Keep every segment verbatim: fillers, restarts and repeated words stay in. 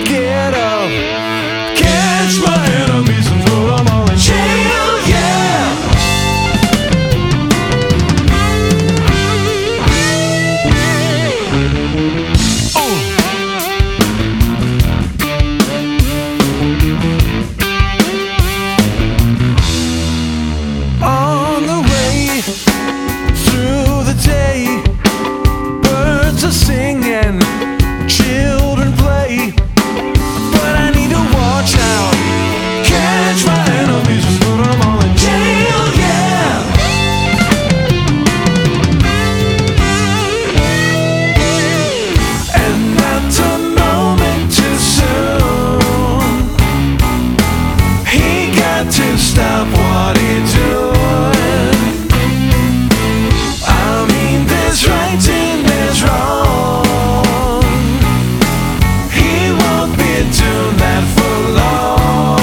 get up, catch my enemies and throw them all in jail, yeah. On the way through the day, birds are singing, children play, but I need to watch out, catch my enemies and put them all in jail, yeah. And not a moment too soon, he got to stop what he's doing. I mean, there's right and there's wrong. He won't be doing that for long.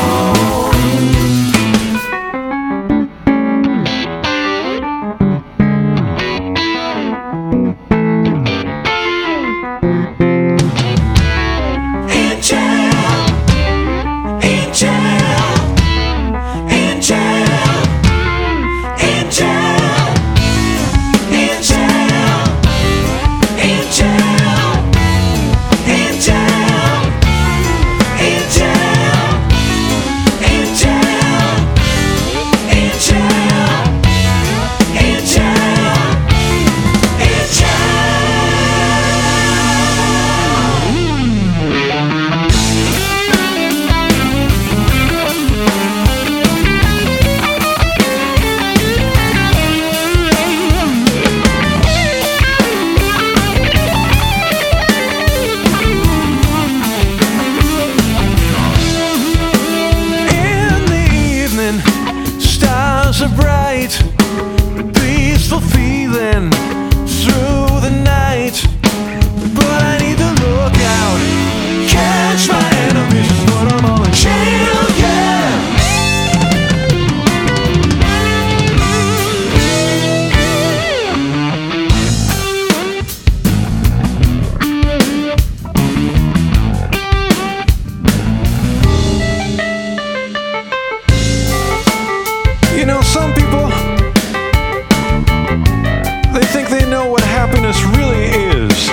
In jail, in jail, in jail, in jail, in jail, in jail, in jail, in jail, in jail, in jail, in jail, in jail. In the evening, stars are bright, peaceful feeling through the night. But I need to look out, catch my enemies and put them all in jail, yeah. You know, some people, they think they know what happiness really is.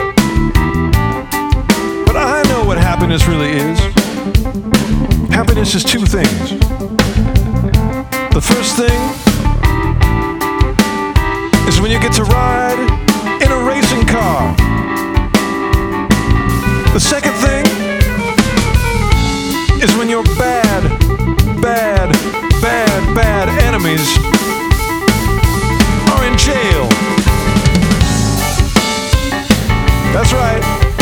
But I know what happiness really is. Happiness is two things. The first thing is when you get to ride in a racing car. The second thing is when your bad, bad, bad, bad enemies are in jail. That's right.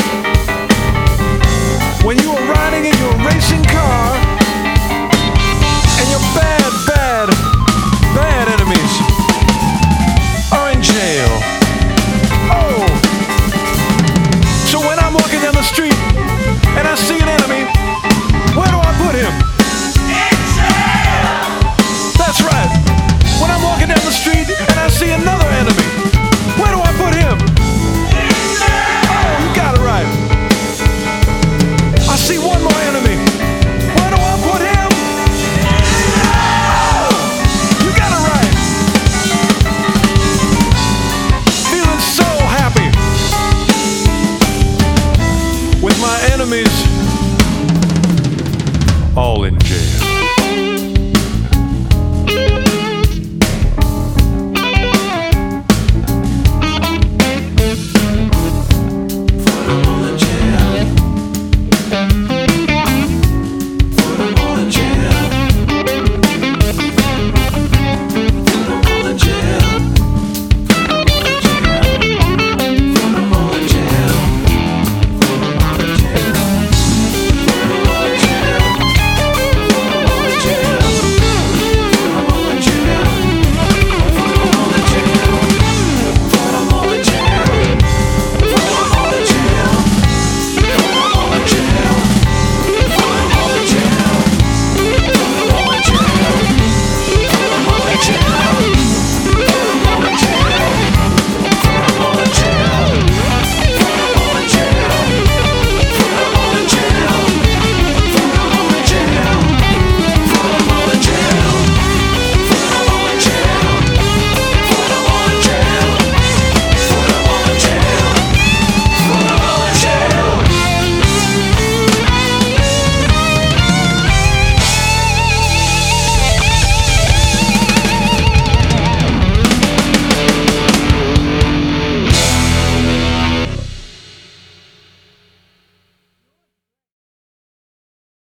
When you are riding in your racing car and your bad, bad, bad enemies are in jail. Oh! So when I'm walking down the street and I see an enemy, where do I put him? That's right. When I'm walking down the street and I see another enemy, where do I put him? Oh, you got it right. I see one more enemy. Where do I put him? Oh, you got it right. Feeling so happy with my enemies all in jail.